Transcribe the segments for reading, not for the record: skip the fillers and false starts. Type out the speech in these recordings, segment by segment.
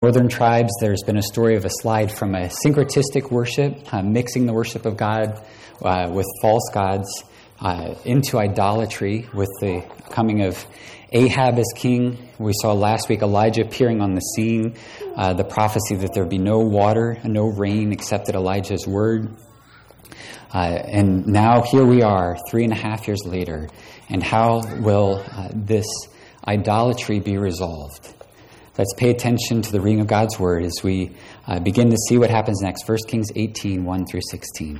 Northern tribes, there's been a story of a slide from a syncretistic worship, mixing the worship of God with false gods, into idolatry with the coming of Ahab as king. We saw last week Elijah appearing on the scene, the prophecy that there would be no water and no rain except at Elijah's word. And now here we are, 3.5 years later, and how will this idolatry be resolved? Let's pay attention to the reading of God's word as we begin to see what happens next. 1 Kings 18, 1 through 16.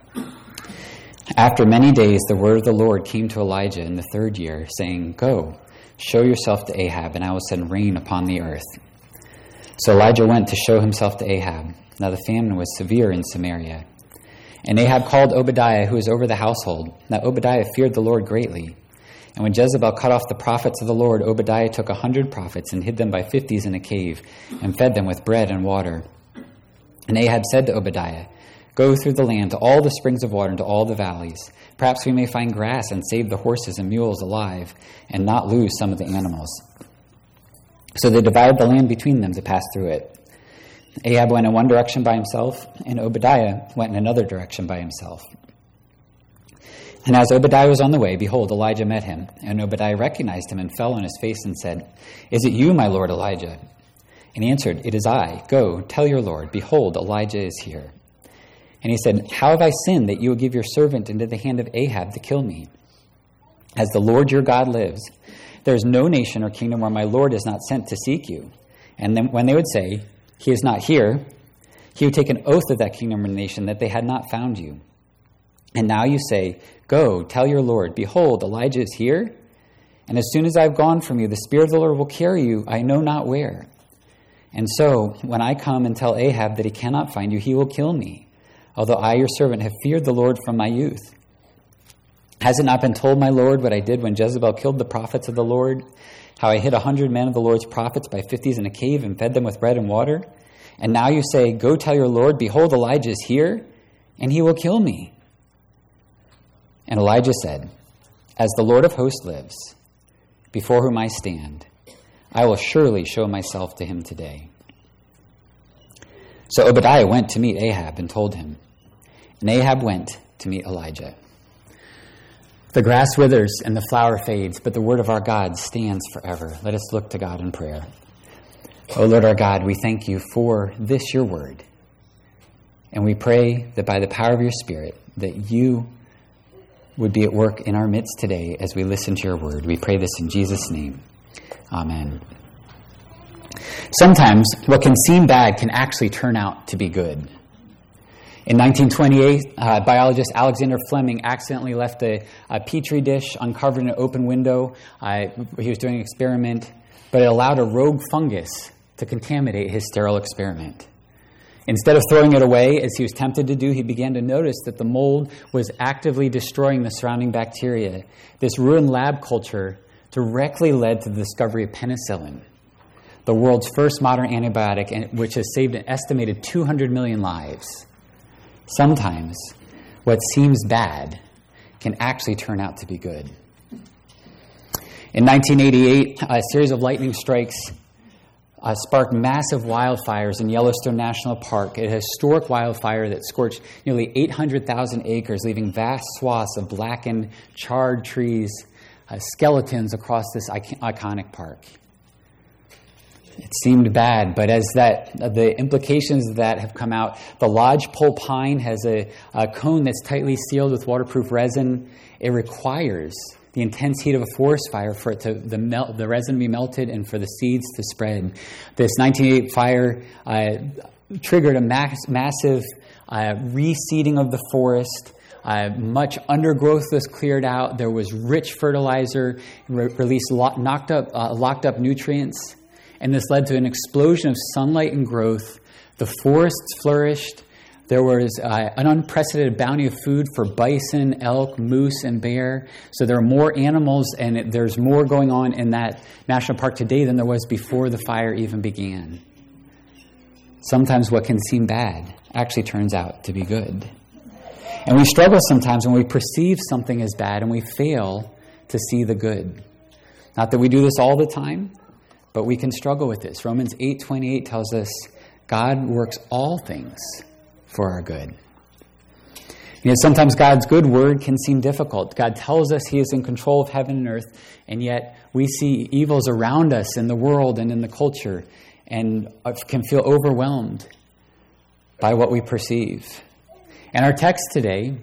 After many days, the word of the Lord came to Elijah in the 3rd year, saying, "Go, show yourself to Ahab, and I will send rain upon the earth." So Elijah went to show himself to Ahab. Now the famine was severe in Samaria. And Ahab called Obadiah, who was over the household. Now Obadiah feared the Lord greatly. And when Jezebel cut off the prophets of the Lord, Obadiah took 100 prophets and hid them by 50s in a cave and fed them with bread and water. And Ahab said to Obadiah, "Go through the land to all the springs of water and to all the valleys. Perhaps we may find grass and save the horses and mules alive and not lose some of the animals." So they divided the land between them to pass through it. Ahab went in one direction by himself, and Obadiah went in another direction by himself. And as Obadiah was on the way, behold, Elijah met him. And Obadiah recognized him and fell on his face and said, "Is it you, my lord Elijah?" And he answered, "It is I. Go, tell your lord, behold, Elijah is here." And he said, "How have I sinned that you will give your servant into the hand of Ahab to kill me? As the Lord your God lives, there is no nation or kingdom where my lord is not sent to seek you." And then when they would say, "He is not here," he would take an oath of that kingdom or nation that they had not found you. And now you say, "Go, tell your Lord, behold, Elijah is here." And as soon as I have gone from you, the Spirit of the Lord will carry you, I know not where. And so, when I come and tell Ahab that he cannot find you, he will kill me, although I, your servant, have feared the Lord from my youth. Has it not been told, my Lord, what I did when Jezebel killed the prophets of the Lord, how I hid 100 men of the Lord's prophets by 50s in a cave and fed them with bread and water? And now you say, "Go tell your Lord, behold, Elijah is here," and he will kill me. And Elijah said, "As the Lord of hosts lives, before whom I stand, I will surely show myself to him today." So Obadiah went to meet Ahab and told him. And Ahab went to meet Elijah. The grass withers and the flower fades, but the word of our God stands forever. Let us look to God in prayer. O Lord our God, we thank you for this, your word. And we pray that by the power of your Spirit, that you would be at work in our midst today as we listen to your word. We pray this in Jesus' name. Amen. Sometimes what can seem bad can actually turn out to be good. In 1928, biologist Alexander Fleming accidentally left a petri dish uncovered in an open window. He was doing an experiment, but it allowed a rogue fungus to contaminate his sterile experiment. Instead of throwing it away, as he was tempted to do, he began to notice that the mold was actively destroying the surrounding bacteria. This ruined lab culture directly led to the discovery of penicillin, the world's first modern antibiotic, which has saved an estimated 200 million lives. Sometimes what seems bad can actually turn out to be good. In 1988, a series of lightning strikes sparked massive wildfires in Yellowstone National Park, a historic wildfire that scorched nearly 800,000 acres, leaving vast swaths of blackened, charred trees, skeletons across this iconic park. It seemed bad, but as the implications of that have come out, the lodgepole pine has a cone that's tightly sealed with waterproof resin. It requires the intense heat of a forest fire for it to the resin to be melted and for the seeds to spread. This 1988 fire triggered a massive reseeding of the forest. Much undergrowth was cleared out. There was rich fertilizer, released locked up nutrients, and this led to an explosion of sunlight and growth. The forests flourished. There was an unprecedented bounty of food for bison, elk, moose, and bear. So there are more animals, and there's more going on in that national park today than there was before the fire even began. Sometimes what can seem bad actually turns out to be good. And we struggle sometimes when we perceive something as bad and we fail to see the good. Not that we do this all the time, But we can struggle with this. Romans 8:28 tells us God works all things for our good. Sometimes God's good word can seem difficult. God tells us he is in control of heaven and earth, and yet we see evils around us in the world and in the culture and can feel overwhelmed by what we perceive. And our text today,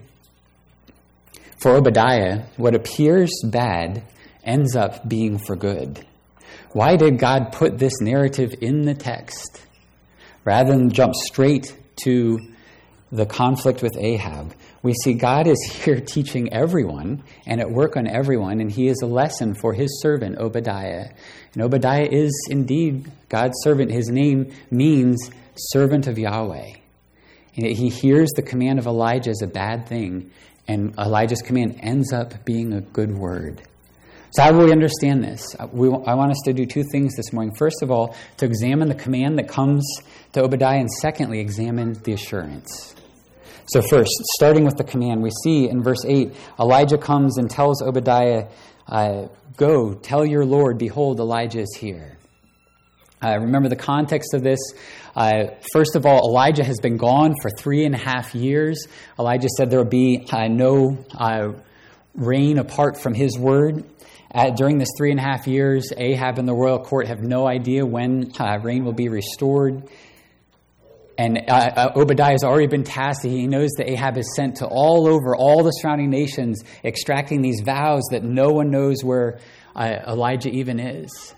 for Obadiah, what appears bad ends up being for good. Why did God put this narrative in the text rather than jump straight to the conflict with Ahab? We see God is here teaching everyone and at work on everyone, and he is a lesson for his servant Obadiah. And Obadiah is indeed God's servant. His name means servant of Yahweh. And he hears the command of Elijah as a bad thing, and Elijah's command ends up being a good word. So how do we understand this? I want us to do two things this morning. First of all, to examine the command that comes to Obadiah, and secondly, examine the assurance. So first, starting with the command, we see in verse 8, Elijah comes and tells Obadiah, go, tell your Lord, behold, Elijah is here. Remember the context of this. First of all, Elijah has been gone for 3.5 years. Elijah said there will be no rain apart from his word. During this 3.5 years, Ahab and the royal court have no idea when rain will be restored. And Obadiah has already been tasked. He knows that Ahab is sent to all over, all the surrounding nations, extracting these vows that no one knows where Elijah even is.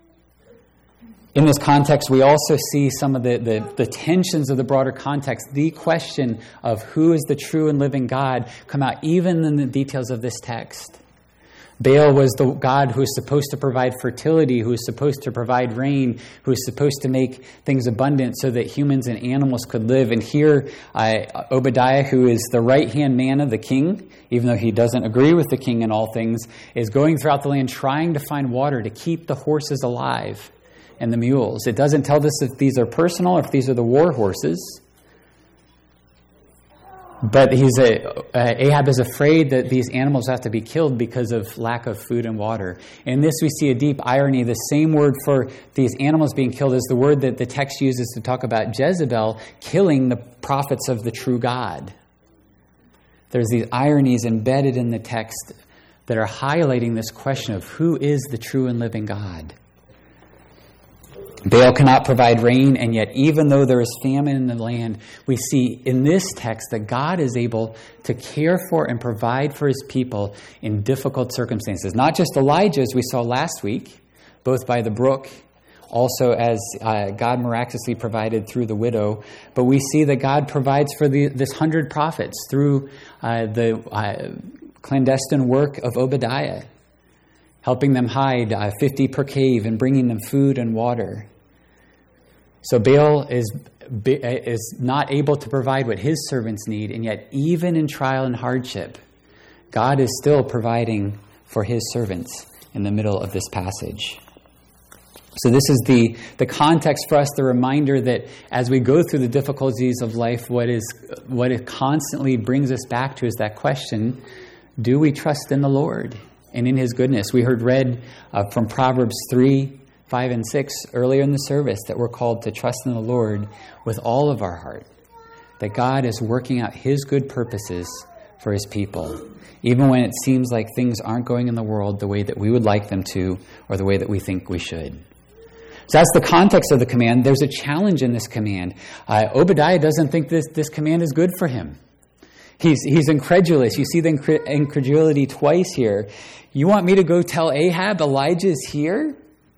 In this context, we also see some of the tensions of the broader context. The question of who is the true and living God come out even in the details of this text. Baal was the god who was supposed to provide fertility, who was supposed to provide rain, who was supposed to make things abundant so that humans and animals could live. And here, Obadiah, who is the right-hand man of the king, even though he doesn't agree with the king in all things, is going throughout the land trying to find water to keep the horses alive and the mules. It doesn't tell us if these are personal or if these are the war horses. But Ahab is afraid that these animals have to be killed because of lack of food and water. In this we see a deep irony. The same word for these animals being killed is the word that the text uses to talk about Jezebel killing the prophets of the true God. There's these ironies embedded in the text that are highlighting this question of who is the true and living God. Baal cannot provide rain, and yet even though there is famine in the land, we see in this text that God is able to care for and provide for his people in difficult circumstances. Not just Elijah, as we saw last week, both by the brook, also as God miraculously provided through the widow, but we see that God provides for this 100 prophets through the clandestine work of Obadiah, helping them hide 50 per cave and bringing them food and water. So Baal is not able to provide what his servants need, and yet even in trial and hardship, God is still providing for his servants in the middle of this passage. So this is the context for us, the reminder that as we go through the difficulties of life, what it constantly brings us back to is that question, do we trust in the Lord and in his goodness? We heard read from Proverbs 3, 5, and 6 earlier in the service that we're called to trust in the Lord with all of our heart, that God is working out his good purposes for his people, even when it seems like things aren't going in the world the way that we would like them to or the way that we think we should. So that's the context of the command. There's a challenge in this command. Obadiah doesn't think this command is good for him. He's incredulous. You see the incredulity twice here. You want me to go tell Ahab Elijah is here?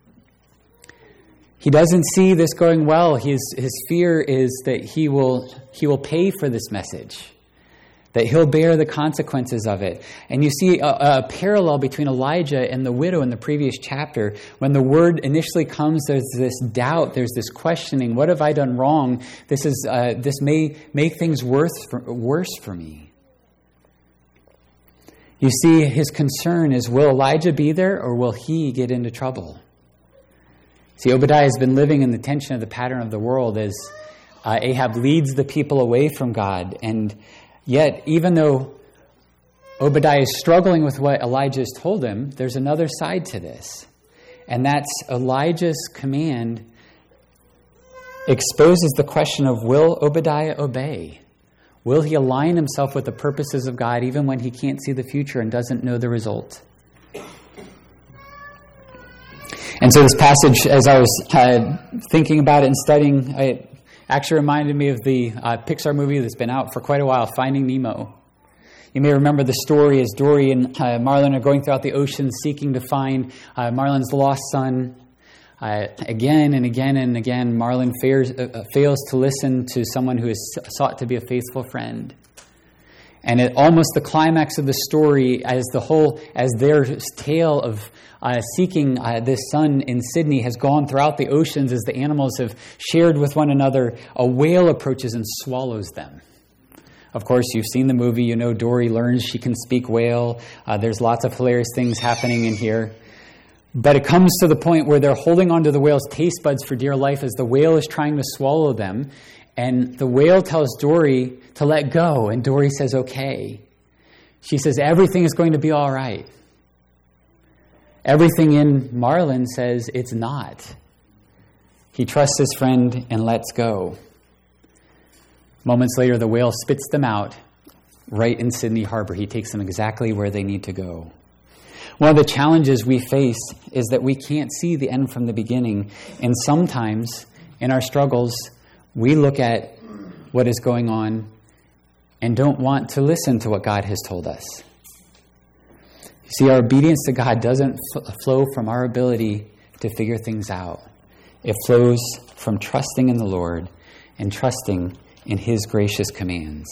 He doesn't see this going well. His fear is that he will pay for this message, that he'll bear the consequences of it. And you see a parallel between Elijah and the widow in the previous chapter. When the word initially comes, there's this doubt, there's this questioning. What have I done wrong? This may make things worse for me. You see, his concern is, will Elijah be there or will he get into trouble? See, Obadiah has been living in the tension of the pattern of the world as Ahab leads the people away from God. And yet, even though Obadiah is struggling with what Elijah has told him, there's another side to this. And that's Elijah's command exposes the question of, will Obadiah obey? Will he align himself with the purposes of God even when he can't see the future and doesn't know the result? And so this passage, as I was thinking about it and studying, it actually reminded me of the Pixar movie that's been out for quite a while, Finding Nemo. You may remember the story as Dory and Marlin are going throughout the ocean seeking to find Marlin's lost son. Again and again and again, Marlin fails to listen to someone who is sought to be a faithful friend. And at almost the climax of the story, as their tale of seeking this son in Sydney has gone throughout the oceans, as the animals have shared with one another, a whale approaches and swallows them. Of course, you've seen the movie. You know Dory learns she can speak whale. There's lots of hilarious things happening in here. But it comes to the point where they're holding onto the whale's taste buds for dear life as the whale is trying to swallow them. And the whale tells Dory to let go, and Dory says, okay. She says, everything is going to be all right. Everything in Marlin says it's not. He trusts his friend and lets go. Moments later, the whale spits them out right in Sydney Harbor. He takes them exactly where they need to go. One of the challenges we face is that we can't see the end from the beginning. And sometimes in our struggles, we look at what is going on and don't want to listen to what God has told us. You see, our obedience to God doesn't flow from our ability to figure things out. It flows from trusting in the Lord and trusting in His gracious commands.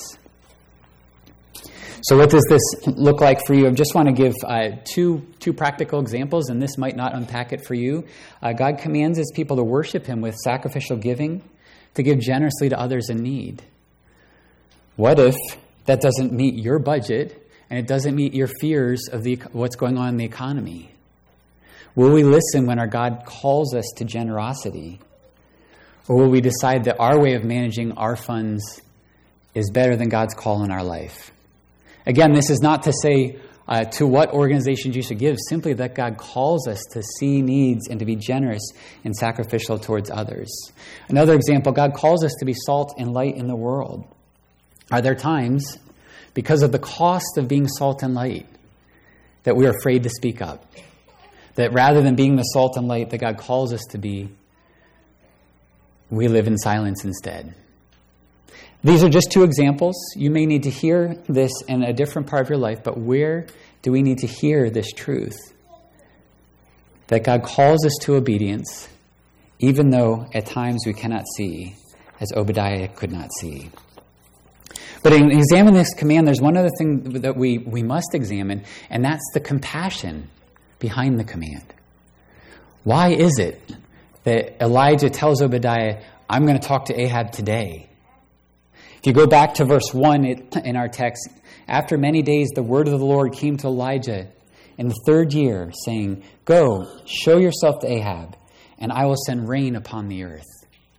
So what does this look like for you? I just want to give two practical examples, and this might not unpack it for you. God commands His people to worship Him with sacrificial giving, to give generously to others in need. What if that doesn't meet your budget and it doesn't meet your fears of what's going on in the economy? Will we listen when our God calls us to generosity? Or will we decide that our way of managing our funds is better than God's call in our life? Again, this is not to say to what organizations you should give, simply that God calls us to see needs and to be generous and sacrificial towards others. Another example, God calls us to be salt and light in the world. Are there times, because of the cost of being salt and light, that we are afraid to speak up? That rather than being the salt and light that God calls us to be, we live in silence instead? These are just two examples. You may need to hear this in a different part of your life, but where do we need to hear this truth? That God calls us to obedience, even though at times we cannot see, as Obadiah could not see. But in examining this command, there's one other thing that we must examine, and that's the compassion behind the command. Why is it that Elijah tells Obadiah, I'm going to talk to Ahab today? If you go back to verse 1 in our text, after many days the word of the Lord came to Elijah in the 3rd year, saying, go, show yourself to Ahab, and I will send rain upon the earth.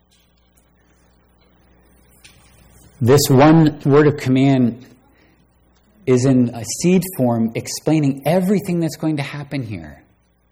This one word of command is in a seed form explaining everything that's going to happen here.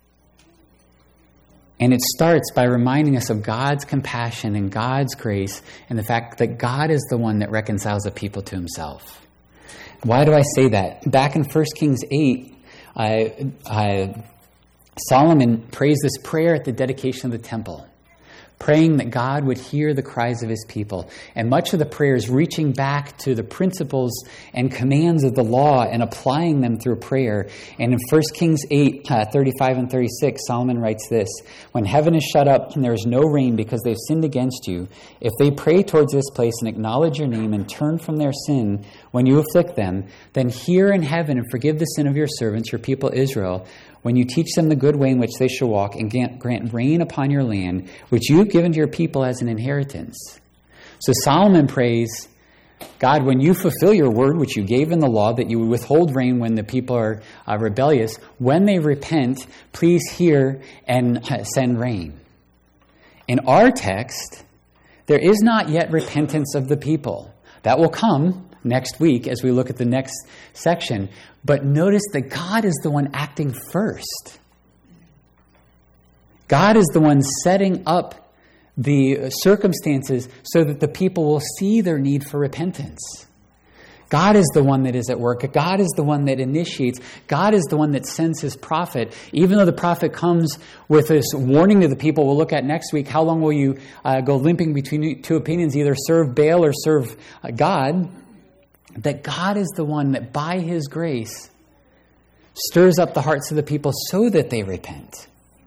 And it starts by reminding us of God's compassion and God's grace and the fact that God is the one that reconciles the people to Himself. Why do I say that? Back in 1 Kings 8, Solomon prays this prayer at the dedication of the temple, praying that God would hear the cries of His people. And much of the prayer is reaching back to the principles and commands of the law and applying them through prayer. And in 1 Kings 8, 35 and 36, Solomon writes this, when heaven is shut up and there is no rain because they've sinned against you, if they pray towards this place and acknowledge your name and turn from their sin when you afflict them, then hear in heaven and forgive the sin of your servants, your people Israel, when you teach them the good way in which they shall walk, and grant rain upon your land, which you have given to your people as an inheritance. So Solomon prays, God, when you fulfill your word, which you gave in the law, that you would withhold rain when the people are rebellious, when they repent, please hear and send rain. In our text, there is not yet repentance of the people. That will come next week as we look at the next section. But notice that God is the one acting first. God is the one setting up the circumstances so that the people will see their need for repentance. God is the one that is at work. God is the one that initiates. God is the one that sends his prophet. Even though the prophet comes with this warning to the people, we'll look at next week, how long will you go limping between two opinions, either serve Baal or serve God? That God is the one that by his grace stirs up the hearts of the people so that they repent.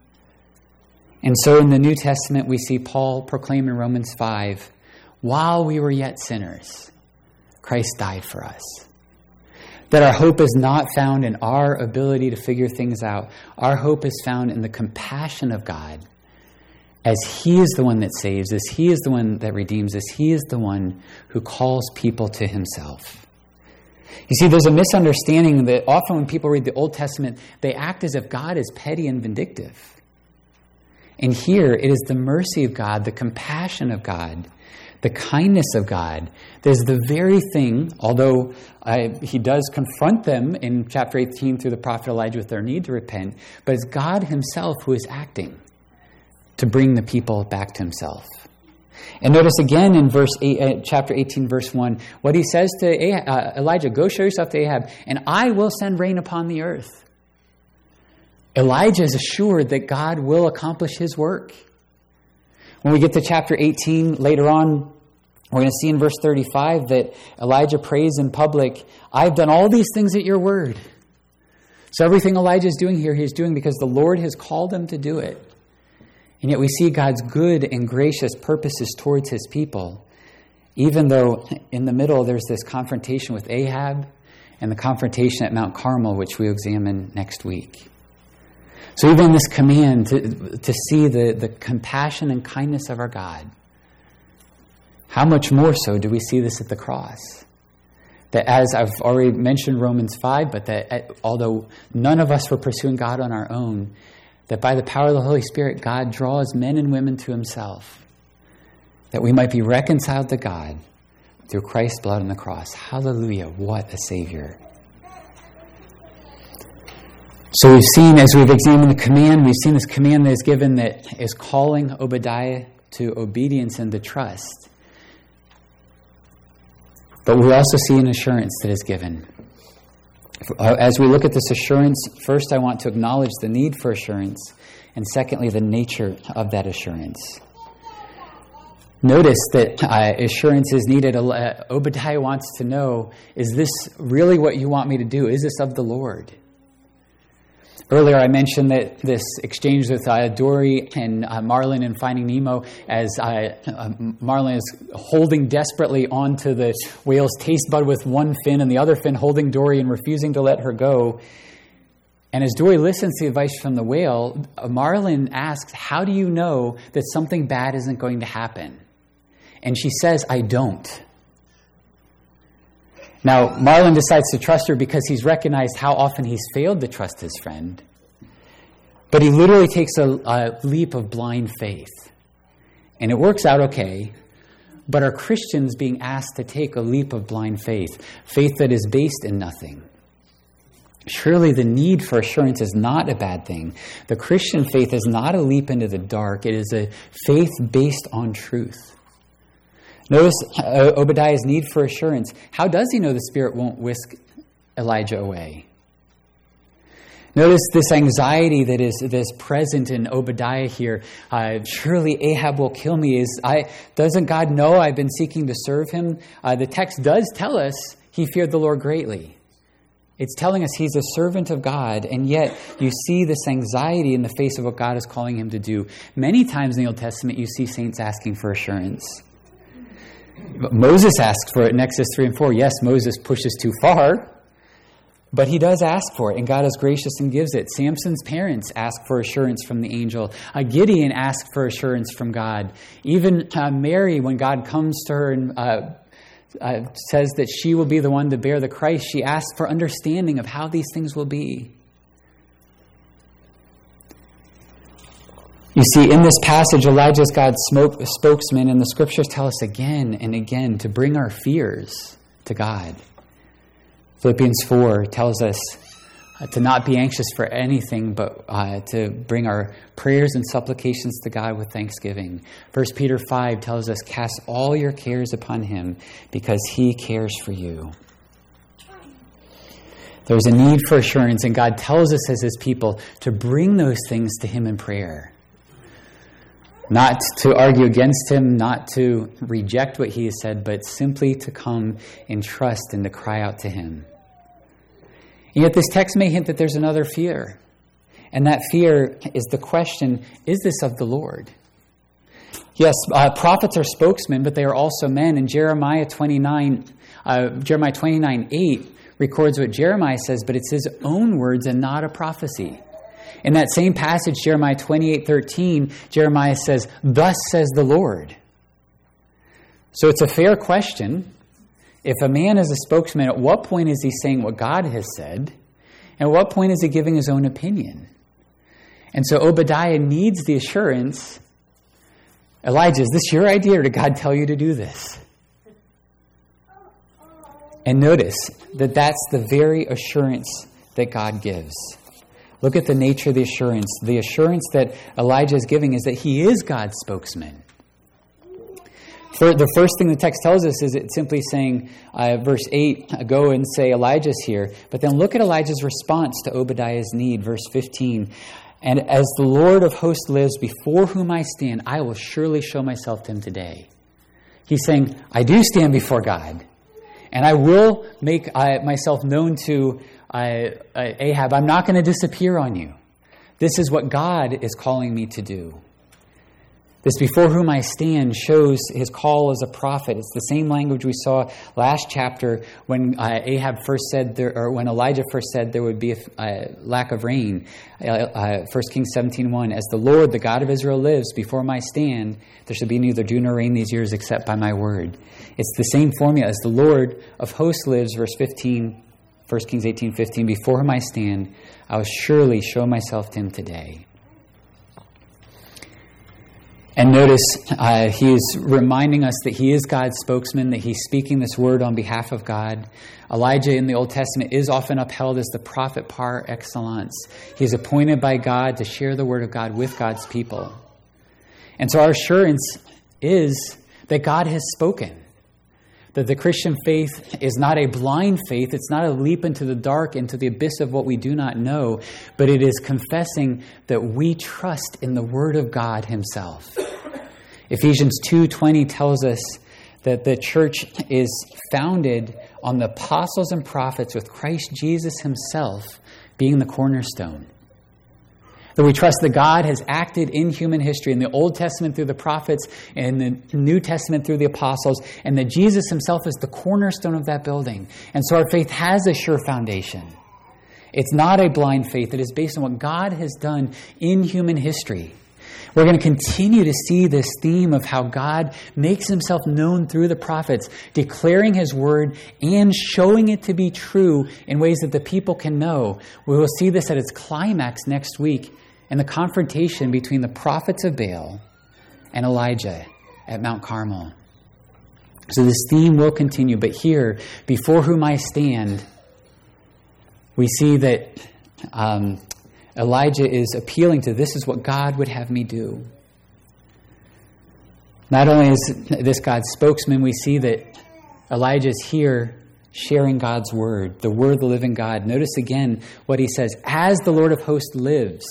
And so in the New Testament, we see Paul proclaim in Romans 5, while we were yet sinners, Christ died for us. That our hope is not found in our ability to figure things out. Our hope is found in the compassion of God, as he is the one that saves, as he is the one that redeems us. He is the one who calls people to himself. You see, there's a misunderstanding that often when people read the Old Testament, they act as if God is petty and vindictive. And here, it is the mercy of God, the compassion of God, the kindness of God. There's the very thing, although he does confront them in chapter 18 through the prophet Elijah with their need to repent, but it's God himself who is acting to bring the people back to himself. And notice again in chapter 18, verse 1, what he says to Elijah, go show yourself to Ahab, and I will send rain upon the earth. Elijah is assured that God will accomplish his work. When we get to chapter 18 later on, we're going to see in verse 35 that Elijah prays in public, I've done all these things at your word. So everything Elijah is doing here, he's doing because the Lord has called him to do it. And yet we see God's good and gracious purposes towards his people, even though in the middle there's this confrontation with Ahab and the confrontation at Mount Carmel, which we'll examine next week. So even this command to see the compassion and kindness of our God, how much more so do we see this at the cross? That as I've already mentioned Romans 5, but that although none of us were pursuing God on our own, that by the power of the Holy Spirit, God draws men and women to himself, that we might be reconciled to God through Christ's blood on the cross. Hallelujah, what a Savior. So we've seen, as we've examined the command, we've seen this command that is given that is calling Obadiah to obedience and to trust. But we also see an assurance that is given. As we look at this assurance, first I want to acknowledge the need for assurance, and secondly, the nature of that assurance. Notice that assurance is needed. Obadiah wants to know, is this really what you want me to do? Is this of the Lord? Earlier I mentioned that this exchange with Dory and Marlin in Finding Nemo, as Marlin is holding desperately onto the whale's taste bud with one fin and the other fin holding Dory and refusing to let her go. And as Dory listens to the advice from the whale, Marlin asks, how do you know that something bad isn't going to happen? And she says, I don't. Now, Marlin decides to trust her because he's recognized how often he's failed to trust his friend. But he literally takes a leap of blind faith. And it works out okay. But are Christians being asked to take a leap of blind faith? Faith that is based in nothing. Surely the need for assurance is not a bad thing. The Christian faith is not a leap into the dark. It is a faith based on truth. Notice Obadiah's need for assurance. How does he know the Spirit won't whisk Elijah away? Notice this anxiety that is present in Obadiah here. Surely Ahab will kill me. Doesn't God know I've been seeking to serve him? The text does tell us he feared the Lord greatly. It's telling us he's a servant of God, and yet you see this anxiety in the face of what God is calling him to do. Many times in the Old Testament you see saints asking for assurance. Moses asks for it in Exodus 3 and 4. Yes, Moses pushes too far, but he does ask for it, and God is gracious and gives it. Samson's parents ask for assurance from the angel. Gideon asked for assurance from God. Even Mary, when God comes to her and says that she will be the one to bear the Christ, she asks for understanding of how these things will be. You see, in this passage, Elijah is God's spokesman, and the Scriptures tell us again and again to bring our fears to God. Philippians 4 tells us to not be anxious for anything, but to bring our prayers and supplications to God with thanksgiving. 1 Peter 5 tells us, cast all your cares upon him because he cares for you. There's a need for assurance, and God tells us as his people to bring those things to him in prayer. Not to argue against him, not to reject what he has said, but simply to come in trust and to cry out to him. And yet this text may hint that there's another fear. And that fear is the question, is this of the Lord? Yes, prophets are spokesmen, but they are also men. And Jeremiah 29:8 records what Jeremiah says, but it's his own words and not a prophecy. In that same passage, Jeremiah 28:13, Jeremiah says, thus says the Lord. So it's a fair question. If a man is a spokesman, at what point is he saying what God has said? And at what point is he giving his own opinion? And so Obadiah needs the assurance, Elijah, is this your idea or did God tell you to do this? And notice that that's the very assurance that God gives. Look at the nature of the assurance. The assurance that Elijah is giving is that he is God's spokesman. The first thing the text tells us is it's simply saying, verse 8, go and say Elijah's here. But then look at Elijah's response to Obadiah's need, verse 15. And as the Lord of hosts lives, before whom I stand, I will surely show myself to him today. He's saying, I do stand before God, and I will make myself known to Ahab. I'm not going to disappear on you. This is what God is calling me to do. This before whom I stand shows his call as a prophet. It's the same language we saw last chapter when Ahab first said, when Elijah first said there would be a lack of rain. 1 Kings 17:1, as the Lord, the God of Israel lives, before whom I stand, there shall be neither dew nor rain these years except by my word. It's the same formula as the Lord of hosts lives, verse 15, 1 Kings 18:15, before whom I stand, I will surely show myself to him today. And notice he is reminding us that he is God's spokesman, that he's speaking this word on behalf of God. Elijah in the Old Testament is often upheld as the prophet par excellence. He is appointed by God to share the word of God with God's people. And so our assurance is that God has spoken. That the Christian faith is not a blind faith. It's not a leap into the dark, into the abyss of what we do not know. But it is confessing that we trust in the Word of God Himself. Ephesians 2:20 tells us that the church is founded on the apostles and prophets with Christ Jesus Himself being the cornerstone. That we trust that God has acted in human history in the Old Testament through the prophets and the New Testament through the apostles, and that Jesus himself is the cornerstone of that building. And so our faith has a sure foundation. It's not a blind faith. It is based on what God has done in human history. We're going to continue to see this theme of how God makes himself known through the prophets, declaring his word and showing it to be true in ways that the people can know. We will see this at its climax next week in the confrontation between the prophets of Baal and Elijah at Mount Carmel. So this theme will continue, but here, before whom I stand, we see that Elijah is appealing to, this is what God would have me do. Not only is this God's spokesman, we see that Elijah is here sharing God's word, the word of the living God. Notice again what he says, as the Lord of hosts lives.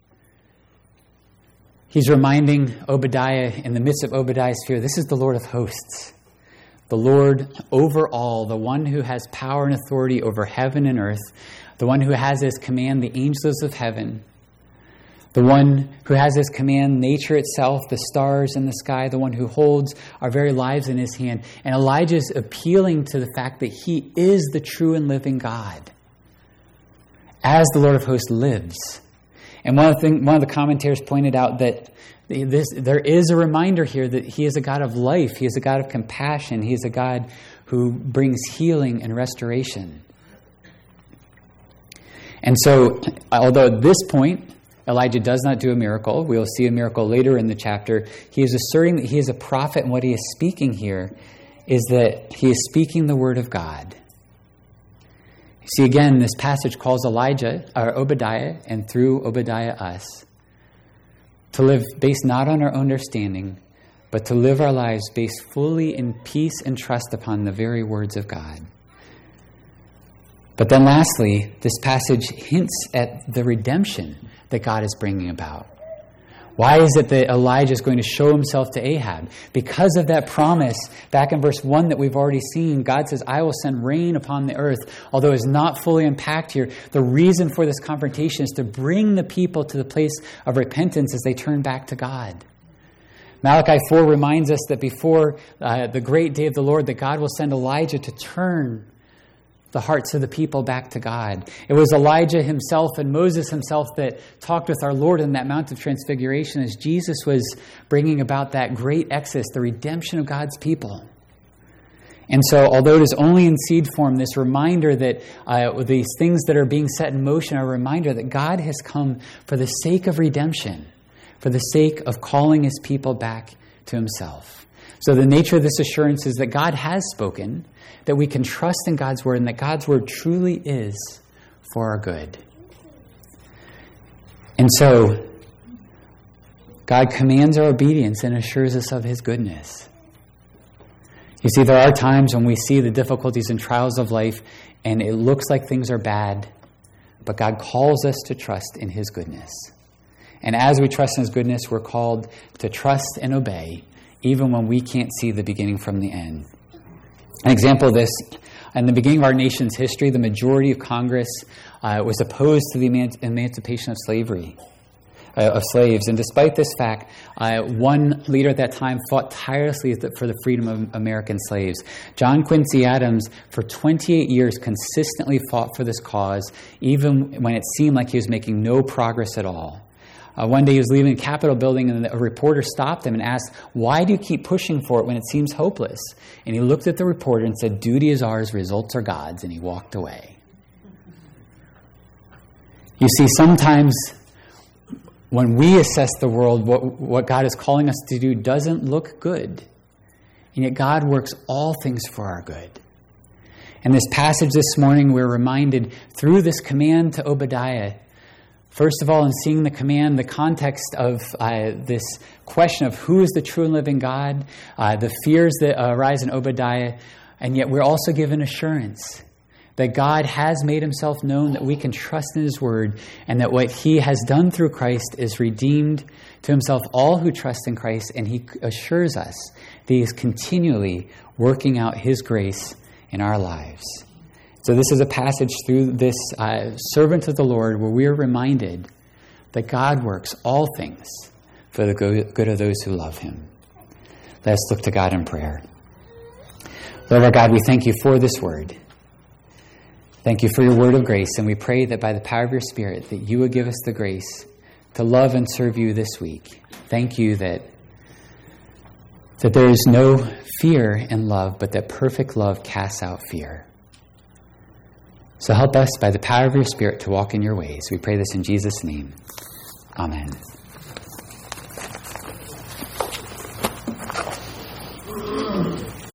He's reminding Obadiah, in the midst of Obadiah's fear, this is the Lord of hosts, the Lord over all, the one who has power and authority over heaven and earth, the one who has as command the angels of heaven, the one who has as command nature itself, the stars in the sky, the one who holds our very lives in his hand. And Elijah is appealing to the fact that he is the true and living God, as the Lord of hosts lives. And one of the commentators pointed out that there is a reminder here that he is a God of life. He is a God of compassion. He is a God who brings healing and restoration. And so, although at this point, Elijah does not do a miracle, we will see a miracle later in the chapter, he is asserting that he is a prophet, and what he is speaking here is that he is speaking the word of God. See, again, this passage calls Obadiah, and through Obadiah us, to live based not on our understanding, but to live our lives based fully in peace and trust upon the very words of God. But then lastly, this passage hints at the redemption that God is bringing about. Why is it that Elijah is going to show himself to Ahab? Because of that promise, back in verse 1 that we've already seen, God says, I will send rain upon the earth. Although it's not fully unpacked here, the reason for this confrontation is to bring the people to the place of repentance as they turn back to God. Malachi 4 reminds us that before the great day of the Lord, that God will send Elijah to turn the hearts of the people back to God. It was Elijah himself and Moses himself that talked with our Lord in that Mount of Transfiguration as Jesus was bringing about that great exodus, the redemption of God's people. And so, although it is only in seed form, this reminder that these things that are being set in motion are a reminder that God has come for the sake of redemption, for the sake of calling his people back to himself. So the nature of this assurance is that God has spoken, that we can trust in God's word, and that God's word truly is for our good. And so, God commands our obedience and assures us of his goodness. You see, there are times when we see the difficulties and trials of life, and it looks like things are bad, but God calls us to trust in his goodness. And as we trust in his goodness, we're called to trust and obey, even when we can't see the beginning from the end. An example of this, in the beginning of our nation's history, the majority of Congress was opposed to the emancipation of slaves. And despite this fact, one leader at that time fought tirelessly for the freedom of American slaves. John Quincy Adams, for 28 years, consistently fought for this cause, even when it seemed like he was making no progress at all. One day he was leaving the Capitol building and a reporter stopped him and asked, why do you keep pushing for it when it seems hopeless? And he looked at the reporter and said, duty is ours, results are God's, and he walked away. You see, sometimes when we assess the world, what God is calling us to do doesn't look good. And yet God works all things for our good. In this passage this morning, we're reminded through this command to Obadiah, first of all, in seeing the command, the context of this question of who is the true and living God, the fears that arise in Obadiah, and yet we're also given assurance that God has made himself known, that we can trust in his word, and that what he has done through Christ is redeemed to himself all who trust in Christ, and he assures us that he is continually working out his grace in our lives. So this is a passage through this servant of the Lord where we are reminded that God works all things for the good of those who love him. Let us look to God in prayer. Lord our God, we thank you for this word. Thank you for your word of grace, and we pray that by the power of your Spirit that you would give us the grace to love and serve you this week. Thank you that there is no fear in love, but that perfect love casts out fear. So help us by the power of your Spirit to walk in your ways. We pray this in Jesus' name. Amen.